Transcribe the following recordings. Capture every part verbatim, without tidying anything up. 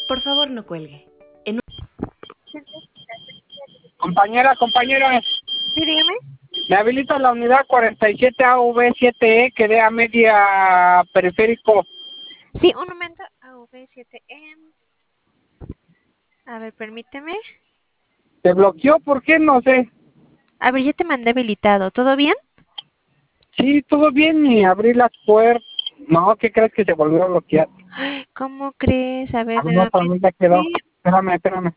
Por favor, no cuelgue. En Compañera, compañera, Sí, dígame. me habilita la unidad cuarenta y siete A V siete E que dé a media periférico. Sí, un momento. A V siete M. A ver, permíteme. ¿Se bloqueó? ¿Por qué? No sé. A ver, ya te mandé habilitado. ¿Todo bien? Sí, todo bien y abrí las puertas. No, ¿qué crees que se volvió a bloquear? Ay, ¿cómo crees? A ver, A mí no, para mí nuevamente. ya quedó. Espérame, espérame.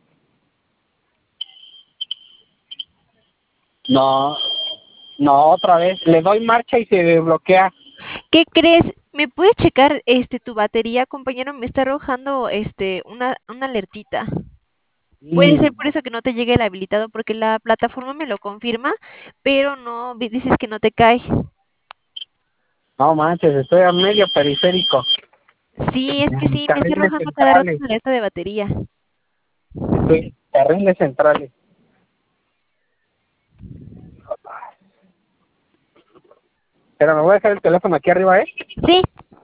No, no, otra vez. Le doy marcha y se bloquea. ¿Qué crees? ¿Me puedes checar este tu batería, compañero? Me está arrojando este una una alertita. Puede ser Mm, por eso que no te llegue el habilitado, porque la plataforma me lo confirma, pero no vi- dices que no te cae. no manches, estoy a medio periférico. Sí, es que En sí, me está carriles arrojando cada rato centrales. una alerta de batería. Sí, carriles centrales. Pero me voy a dejar el teléfono aquí arriba, ¿eh? Sí.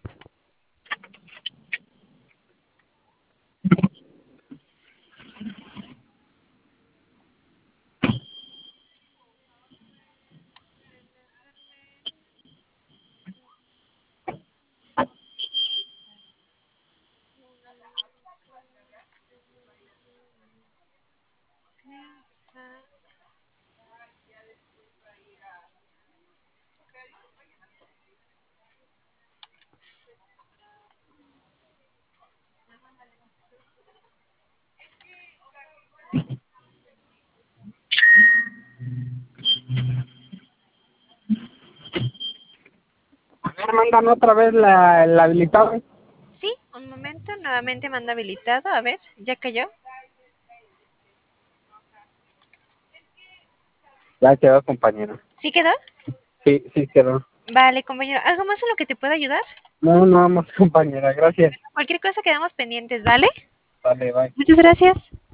A ver, mándame otra vez la, el habilitado. Sí, un momento, nuevamente manda habilitado, a ver, ¿ya cayó? Ya quedó, compañero. ¿Sí quedó? Sí, sí quedó. Vale, compañero, ¿algo más en lo que te pueda ayudar? No, no, más compañera, gracias. Cualquier cosa quedamos pendientes, ¿vale? Vale, bye. Muchas gracias.